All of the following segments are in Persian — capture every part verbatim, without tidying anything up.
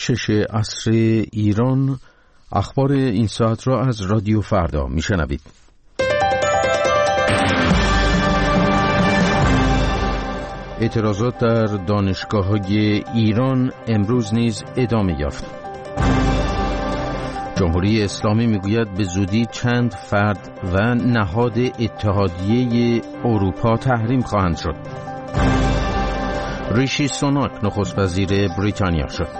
شش عصر ایران. اخبار این ساعت را از رادیو فردا میشنوید. اعتراضات در دانشگاه‌های ایران امروز نیز ادامه یافت. جمهوری اسلامی میگوید به زودی چند فرد و نهاد اتحادیه اروپا تحریم خواهند شد. ریشی سوناک نخست وزیر بریتانیا شد.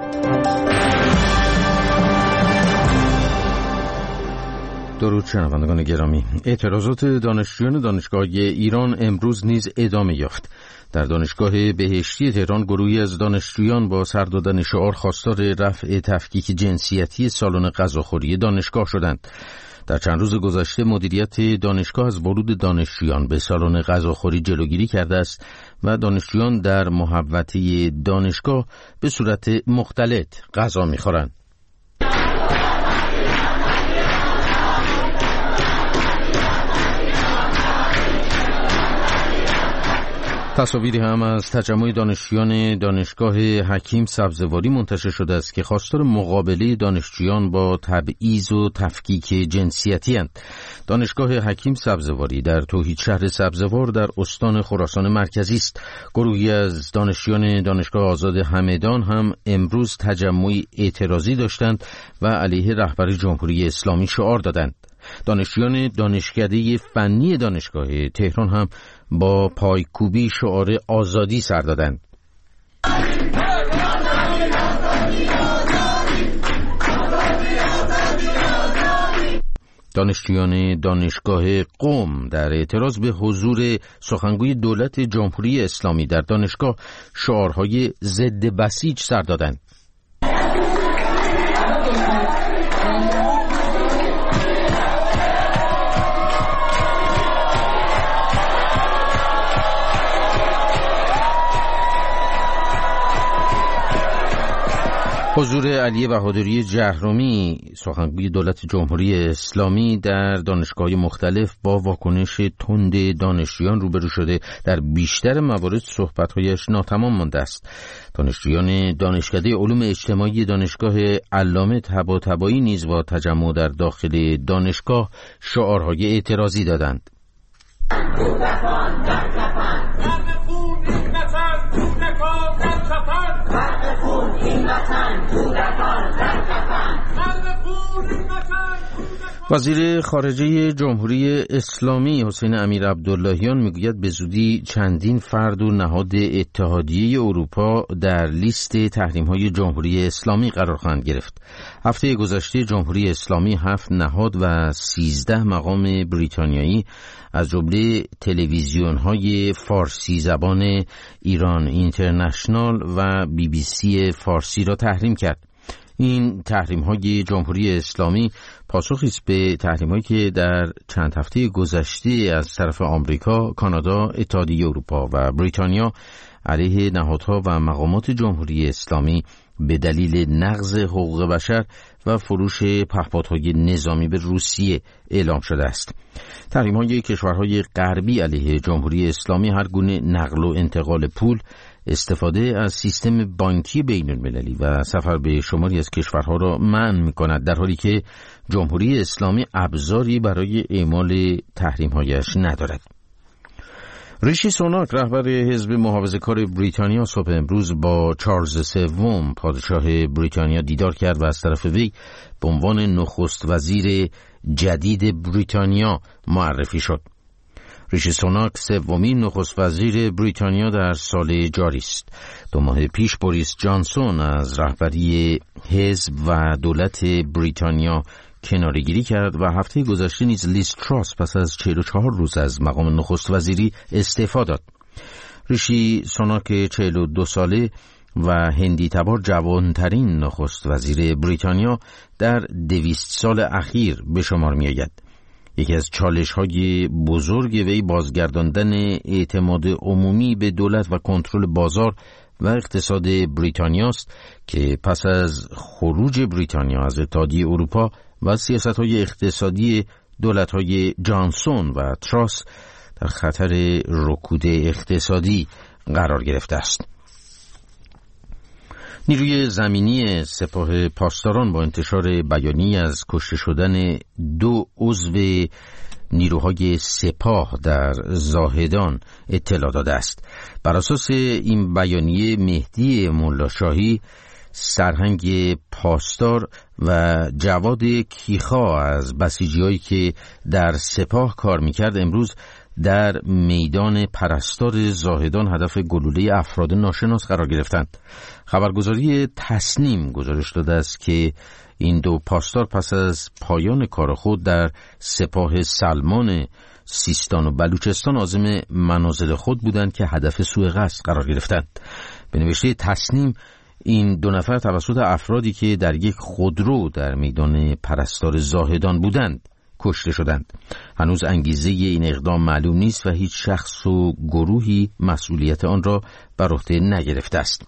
درود شنوندگان گرامی. اعتراضات دانشجویان دانشگاه ایران امروز نیز ادامه یافت. در دانشگاه بهشتی تهران گروهی از دانشجویان با سر دادن شعار خواستار رفع تفکیک جنسیتی سالن غذاخوری دانشگاه شدند. در چند روز گذشته مدیریت دانشگاه از ورود دانشجویان به سالن غذاخوری جلوگیری کرده است و دانشجویان در محوطه دانشگاه به صورت مختلط غذا می‌خورند. تصاویری هم از تجمع دانشجویان دانشگاه حکیم سبزواری منتشر شده است که خواستار مقابله دانشجویان با تبعیض و تفکیک جنسیتی اند. دانشگاه حکیم سبزواری در توحید شهر سبزوار در استان خراسان مرکزی است. گروهی از دانشجویان دانشگاه آزاد همدان هم امروز تجمعی اعتراضی داشتند و علیه رهبر جمهوری اسلامی شعار دادند. دانشجویان دانشکده فنی دانشگاه تهران هم با پایکوبی شعار آزادی سر دادند. دانشجویان دانشگاه قم در اعتراض به حضور سخنگوی دولت جمهوری اسلامی در دانشگاه شعارهای ضد بسیج سر دادند. حضور علی بهادری جهرومی سخنگوی دولت جمهوری اسلامی در دانشگاه‌های مختلف با واکنش تند دانشجویان روبرو شده. در بیشتر موارد صحبت‌هایش ناتمام مانده است. دانشجویان دانشکده علوم اجتماعی دانشگاه علامه طباطبایی نیز با تجمع در داخل دانشگاه شعارهای اعتراضی دادند. وزیر خارجه جمهوری اسلامی حسین امیر عبداللهیان میگوید به زودی چندین فرد و نهاد اتحادیه اروپا در لیست تحریم‌های جمهوری اسلامی قرار خواهند گرفت. هفته گذشته جمهوری اسلامی هفت نهاد و سیزده مقام بریتانیایی از جمله تلویزیون‌های فارسی زبان ایران اینترنشنال و بی بی سی فارسی را تحریم کرد. این تحریم‌های جمهوری اسلامی پاسخی است به تحریم‌هایی که در چند هفته گذشته از طرف آمریکا، کانادا، اتحادیه اروپا و بریتانیا علیه نهادها و مقامات جمهوری اسلامی به دلیل نقض حقوق بشر و فروش پهپادهای نظامی به روسیه اعلام شده است. تحریم‌های کشورهای غربی علیه جمهوری اسلامی هر گونه نقل و انتقال پول، استفاده از سیستم بانکی بین المللی و سفر به شماری از کشورها را منع می‌کند، در حالی که جمهوری اسلامی ابزاری برای اعمال تحریم‌هایش ندارد. ریشی سوناک رهبر حزب محافظه‌کار بریتانیا صبح امروز با چارلز سوم پادشاه بریتانیا دیدار کرد و از طرف وی به عنوان نخست وزیر جدید بریتانیا معرفی شد. ریشی سوناک سومین نخست وزیر بریتانیا در سال جاری است. دو ماه پیش بوریس جانسون از رهبری حزب و دولت بریتانیا کناره‌گیری کرد و هفته گذشته نیز لیز تراس پس از چهل و چهار روز از مقام نخست وزیری استعفا داد. ریشی سوناک چهل و دو ساله و هندی تبار جوانترین نخست وزیر بریتانیا در دویست سال اخیر به شمار می آید. یکی از چالش‌های بزرگ وی بازگرداندن اعتماد عمومی به دولت و کنترل بازار و اقتصاد بریتانیا است که پس از خروج بریتانیا از اتحادیه اروپا و سیاست‌های اقتصادی دولت‌های جانسون و تراس در خطر رکود اقتصادی قرار گرفته است. نیروی زمینی سپاه پاسداران با انتشار بیانیه از کشته شدن دو عضو نیروهای سپاه در زاهدان اطلاع داده است. بر اساس این بیانیه مهدی ملاشاهی، سرهنگ پاسدار و جواد کیخا از بسیجی‌هایی که در سپاه کار می‌کرد امروز در میدان پرستار زاهدان هدف گلوله افراد ناشناس قرار گرفتند. خبرگزاری تسنیم گزارش داده است که این دو پاسدار پس از پایان کار خود در سپاه سلمان سیستان و بلوچستان عازم منازل خود بودند که هدف سوء قصد قرار گرفتند. به نوشته تسنیم این دو نفر توسط افرادی که در یک خودرو در میدان پرستار زاهدان بودند کشته شدند. هنوز انگیزه این اقدام معلوم نیست و هیچ شخص و گروهی مسئولیت آن را بر عهده نگرفته است.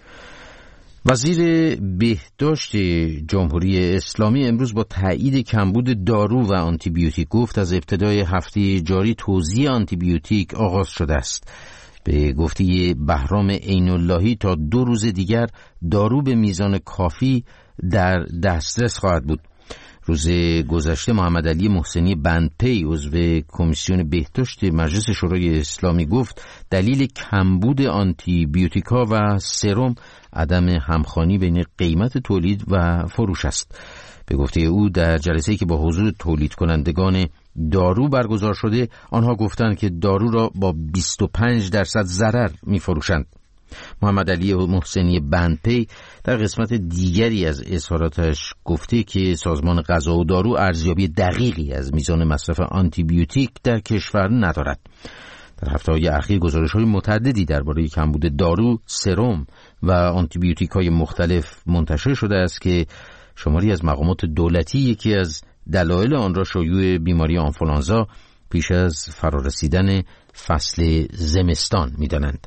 وزیر بهداشت جمهوری اسلامی امروز با تایید کمبود دارو و آنتیبیوتیک گفت از ابتدای هفته جاری توزیع آنتیبیوتیک آغاز شده است. به گفته بهرام عین‌اللهی تا دو روز دیگر دارو به میزان کافی در دسترس خواهد بود. روز گذشته محمد علی محسنی بندپی عضو کمیسیون بهداشت مجلس شورای اسلامی گفت دلیل کمبود آنتی بیوتیکا و سرم عدم همخوانی بین قیمت تولید و فروش است. به گفته او در جلسه‌ای که با حضور تولید کنندگان دارو برگزار شده آنها گفتند که دارو را با بیست و پنج درصد ضرر می‌فروشند. محمد علی محسنی بندپی در قسمت دیگری از اظهاراتش گفته که سازمان غذا و دارو ارزیابی دقیقی از میزان مصرف آنتی بیوتیک در کشور ندارد. در هفته‌های اخیر گزارش‌های متعددی درباره کمبود دارو، سرم و آنتی بیوتیک‌های مختلف منتشر شده است که شماری از مقامات دولتی یکی از دلایل آن را شیوع بیماری آنفولانزا پیش از فرارسیدن فصل زمستان می‌دانند.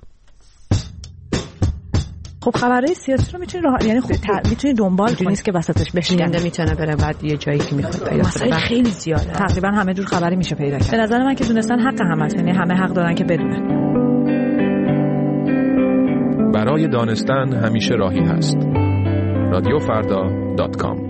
خب خبرهای سیاسی رو میتونی راه... یعنی خب ت... میتونی دنبال کنی، نیست که وسطش بشکنه، میتونه بره بعد یه جایی که میخواد پیدا کنه. خیلی زیاده، تقریبا همه جور خبری میشه پیدا کرد. به نظر من که دونستن حق همه، یعنی همه حق دارن که بدونن. برای دانستن همیشه راهی هست. رادیو فردا دات کام.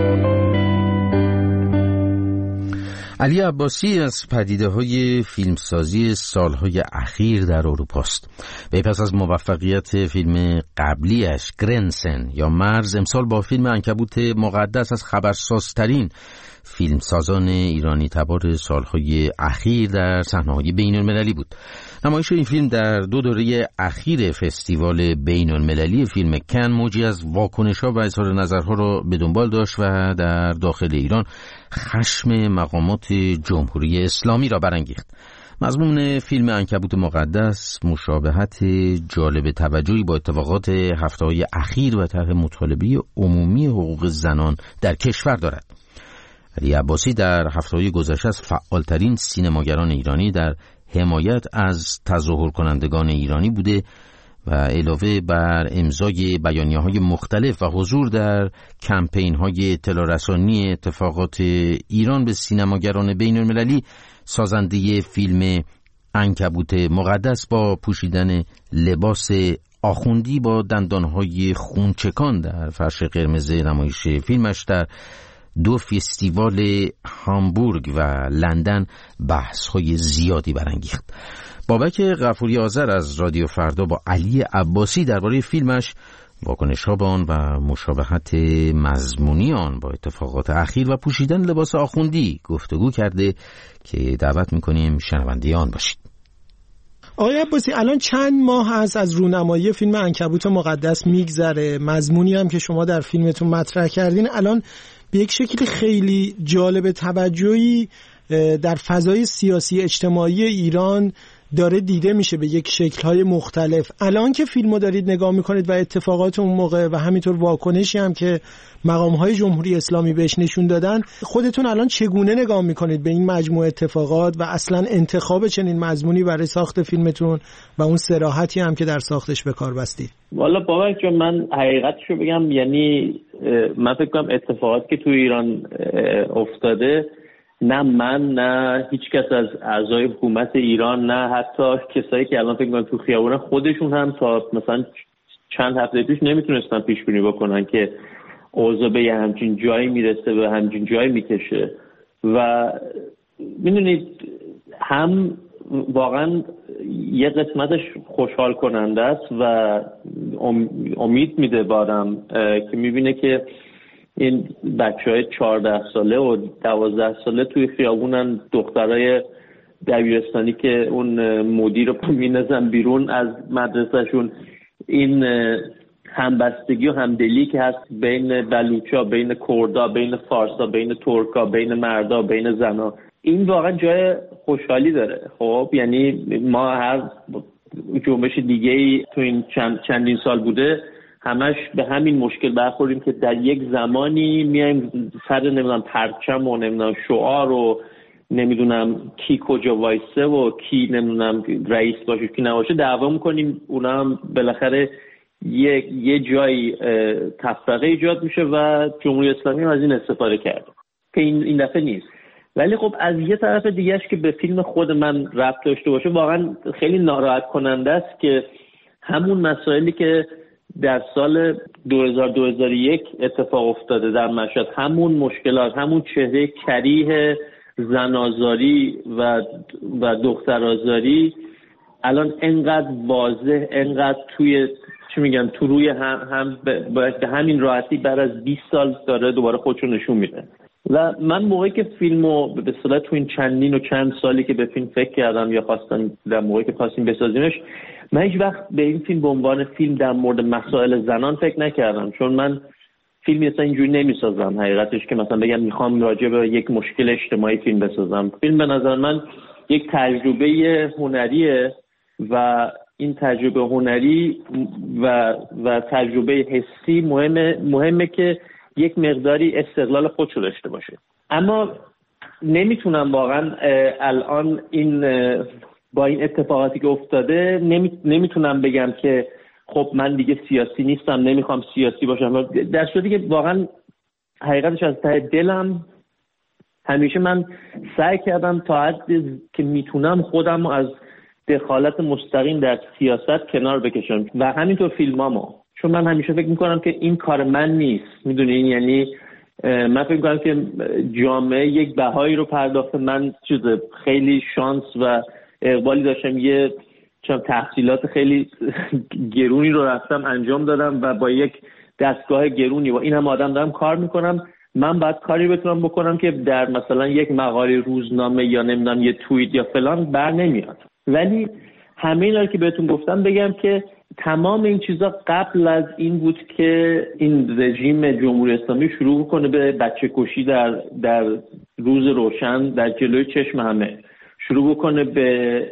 علی عباسی از پدیده‌های فیلمسازی سالهای اخیر در اروپا است. و پس از موفقیت فیلم قبلیش گرنسن یا مرز، امسال با فیلم عنکبوت مقدس از خبرسازترین فیلمسازان ایرانی تبار سالهای اخیر در صحنه‌های بین‌المللی بود. نمایش این فیلم در دو دوره اخیر فستیوال بین‌المللی فیلم کن موجی از واکنش‌ها و اظهار نظرها را به دنبال داشت و در داخل ایران خشم مقامات جمهوری اسلامی را برانگیخت. مضمون فیلم عنکبوت مقدس مشابهت جالب توجهی با اتفاقات هفته‌های اخیر و طرح مطالبه عمومی حقوق زنان در کشور دارد. علی عباسی در هفته‌های گذشته از فعالترین سینماگران ایرانی در حمایت از تظاهر کنندگان ایرانی بوده و علاوه بر امضای بیانیه‌های مختلف و حضور در کمپین‌های اطلاع رسانی اتفاقات ایران به سینماگران بین‌المللی، سازنده فیلم عنکبوت مقدس با پوشیدن لباس آخوندی با دندان‌های خونچکان در فرش قرمز نمایش فیلمش در دو فستیوال هامبورگ و لندن بحث‌های زیادی برانگیخت. بابک غفوری آذر از رادیو فردا با علی عباسی درباره فیلمش، واکنش‌ها به آن و مشابهت مضمونی آن با اتفاقات اخیر و پوشیدن لباس آخوندی گفتگو کرده که دعوت می‌کنیم شنونده آن باشید. آقای عباسی، الان چند ماه هست از رونمایی فیلم عنکبوت مقدس میگذره. مضمونی هم که شما در فیلمتون مطرح کردین الان به یک شکل خیلی جالب توجهی در فضای سیاسی اجتماعی ایران داره دیده میشه به یک شکل‌های مختلف. الان که فیلمو دارید نگاه میکنید و اتفاقات اون موقع و همینطور واکنشی هم که مقام‌های جمهوری اسلامی بهش نشون دادن، خودتون الان چگونه نگاه میکنید به این مجموعه اتفاقات و اصلا انتخاب چنین مضمونی برای ساخت فیلمتون و اون صراحتی هم که در ساختش به کار بستید؟ والا بابک جان، من حقیقتشو بگم، یعنی من فکر کنم اتفاقاتی که تو ایران افتاده، نه من نه هیچ کس از اعضای حکومت ایران، نه حتی کسایی که الان فکر کنم تو خیابون خودشون هم تا مثلا چند هفته پیش نمیتونستن پیش بینی بکنن که اوضاع به یه همچین جایی میرسه به همچین جایی میکشه و میدونید هم واقعا یه قسمتش خوشحال کننده است و امید میده بارم که میبینه که این بچه های چهارده ساله و دوازده ساله توی خیابونن، دخترای دبیرستانی که اون مدیر رو مینزن بیرون از مدرسهشون، این همبستگی و همدلی که هست بین بلوچا، بین کردا، بین فارسا، بین ترکا، بین مردا، بین زنا، این واقعا جای خوشحالی داره. خب یعنی ما هر جنبش دیگه ای تو این چند چندین سال بوده همش به همین مشکل برخوریم که در یک زمانی میایم سر نمیدونم پرچم و نمیدونم شعار و نمیدونم کی کجا وایسه و کی نمیدونم رئیس باشه کی نباشه دعوا میکنیم، اونا هم بالاخره یه یه جایی تفرقه ایجاد میشه و جمهوری اسلامی هم از این استفاده کرده که این این دفعه نیست. ولی خب از یه طرف دیگهش که به فیلم خود من ربط داشته باشه واقعا خیلی ناراحت کننده است که همون مسائلی که در سال دو هزار دو هزار و یک اتفاق افتاده در مشهد، همون مشکلات، همون چهره کریه زنازاری و و دخترآزاری الان انقدر واضح، انقدر توی چی میگن تو روی هم, هم به همین راحتی بعد از بیست سال داره دوباره خودشو نشون میده. و من موقعی که فیلمو به اصطلاح تو این چندین و چند سالی که به فیلم فکر کردم یا خواستم در موقعی که خواستیم بسازیمش، من هیچ وقت به این فیلم به عنوان فیلم در مورد مسائل زنان فکر نکردم، چون من فیلمی اصلا اینجوری نمیسازم حقیقتش که مثلا بگم میخوام راجع به یک مشکل اجتماعی فیلم بسازم. فیلم به نظر من یک تجربه هنریه و این تجربه هنری و و تجربه حسی مهمه مهمه که یک مقداری استقلال خودشو داشته باشه. اما نمیتونم واقعا الان این با این اتفاقاتی که افتاده نمیتونم بگم که خب من دیگه سیاسی نیستم، نمیخوام سیاسی باشم، در صورتی که واقعا حقیقتش از ته دلم همیشه من سعی کردم تا حدی که میتونم خودم از دخالت مستقیم در سیاست کنار بکشم و همینطور فیلمامو، چون من همیشه فکر میکنم که این کار من نیست. میدونین یعنی من فکر میکنم که جامعه یک بهایی رو پرداخته، من چیز خیلی شانس و اقبالی داشتم، یه چون تحصیلات خیلی گرونی رو رفتم انجام دادم و با یک دستگاه گرونی و این هم آدم دارم کار میکنم، من باید کاری بتونم بکنم که در مثلا یک مقاله روزنامه یا نمیدونم یه توییت یا فلان بر نمیاد. ولی همه اینا که بهتون گفتم بگم که تمام این چیزا قبل از این بود که این رژیم جمهوری اسلامی شروع کنه به بچه کشی در در روز روشن در جلوی چشم همه، شروع کنه به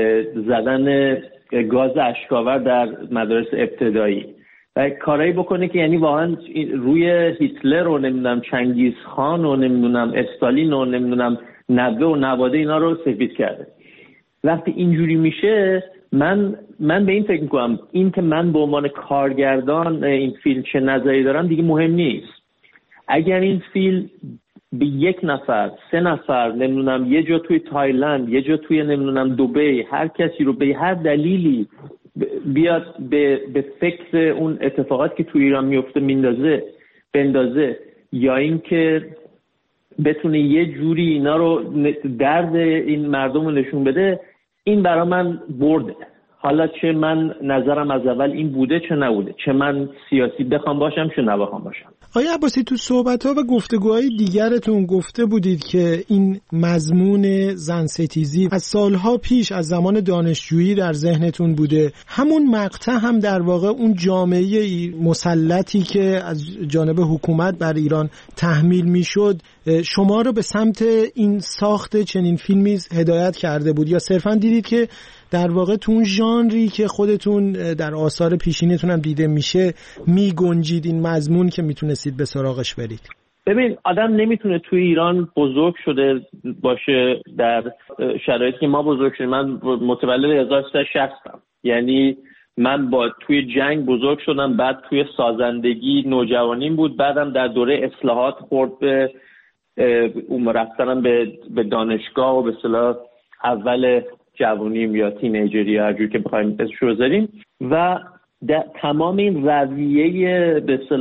زدن گاز اشک‌آور در مدارس ابتدایی و کارایی بکنه که یعنی واقعا روی هیتلر و نمیدونم چنگیز خان و نمیدونم استالین و نمیدونم نوه و نواده اینا رو سفید کرده. وقتی اینجوری میشه من من به این فکر میکنم این که من به عنوان کارگردان این فیلم چه نظری دارم دیگه مهم نیست. اگر این فیلم به یک نفر، سه نفر، نمیدونم یه جا توی تایلند، یه جا توی نمیدونم دبی، هر کسی رو به هر دلیلی بیاد به به فکر اون اتفاقات که توی ایران میفته میندازه بندازه، یا این که بتونه یه جوری اینا رو درد این مردم رو نشون بده، این برای من برده. حالا چه من نظرم از اول این بوده چه نبوده، چه من سیاسی بخوام باشم چه نبخوام باشم. آیا عباسی تو صحبت‌ها و گفتگوهای دیگرتون گفته بودید که این مضمون زن ستیزی از سالها پیش از زمان دانشجویی در ذهنتون بوده. همون مقطع هم در واقع اون جامعه مسلطی که از جانب حکومت بر ایران تحمیل میشد شما رو به سمت این ساخت چنین فیلمی هدایت کرده بود، یا صرفاً دیدید که در واقع تو اون ژانری که خودتون در آثار پیشینتون هم دیده میشه می گنجید این مضمون که میتونستید به سراغش برید؟ ببین آدم نمیتونه توی ایران بزرگ شده باشه در شرایطی که ما بزرگ شدیم. من متولد هزار و سیصد و شصتم، یعنی من با توی جنگ بزرگ شدم، بعد توی سازندگی نوجوانیم بود، بعدم در دوره اصلاحات خورد به اون رفتنم به به دانشگاه و به اصطلاح اول جوانیم یا تینیجری یا هر جور که بخوایم اسمش رو بذاریم. و تمام این رویه به